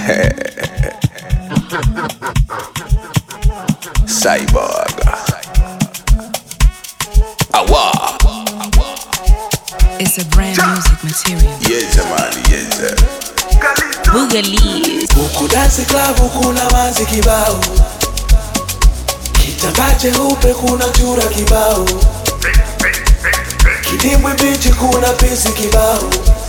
Cyborg. Awa. It's a brand music material. Yes, man, yes. Boogaloo. Huku dance club kuna manzi kibao, kitambaa cheupe kuna chura kibao, kidimbwi bichi kuna pisi kibao,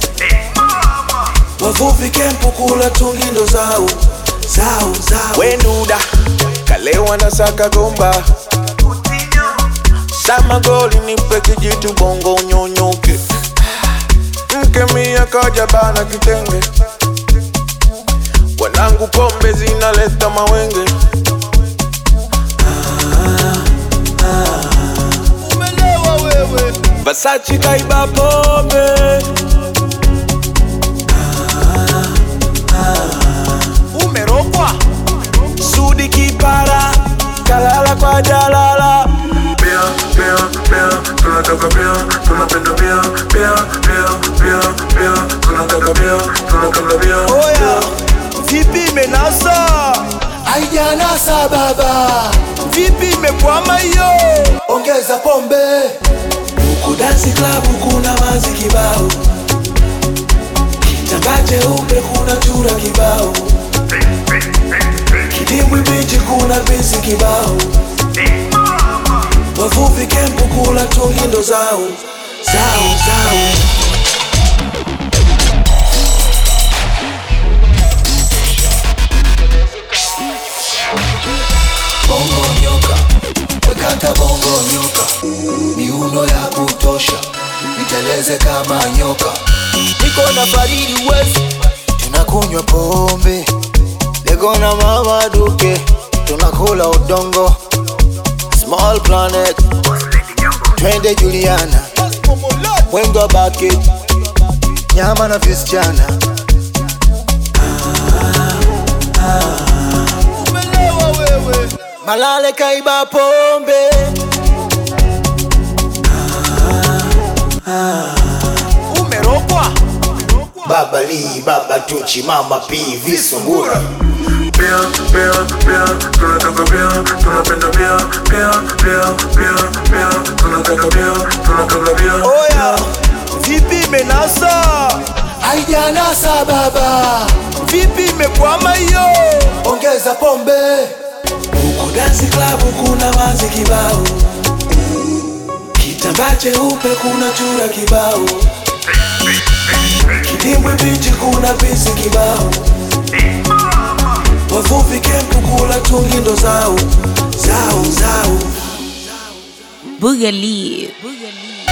wavuvi kempu kula tungindo zao. Wenuda kalewa na saka gomba, sama goli nipe kijitu bongo unyonyoke, mke mia kaja bana kitenge, wanangu pombe zinaleta mawenge. Umelewa wewe, Versace kaiba pombe. Umerokwa Sudi kipara kalala kwa jalala. Tunataka bia, tunapenda bia, tunataka bia, tunapenda bia. Oya, vipi menasa? Haijanasa baba, Vipi mekwama yo? ongeza pombe. Huku dance club kuna manzi kibao, kitambaa cheupe kuna chura kibao, kidimbwi bichi kuna pisi kibao, wavuvi kempu kula tungindo zao. Bongo nyoka, wekata bongo nyoka, miuno ya kutosha, niteleze kama nyoka. Niko na Faridi West, Tunakunywa pombe, lego na mama duke, tunakula udongo, small planet, twende Juliana, mwendo bake, nyama na visichana. umelewa wewe. Malale kaiba pombe, Umerokwa Baba Lee, Baba Tucci, Mama P, Visungura. Tunataka bia, tunapenda bia, tunataka bia, tunapenda bia. Oya, vipi menasa? Haijanasa baba, Vipi mekwama yo? ongeza pombe. Huku dance club kuna manzi kibao, kitambaa cheupe kuna chura kibao, kidimbwi bichi kuna pisi kibao, wavuvi kempu kula tungindo zao. Boogaloo.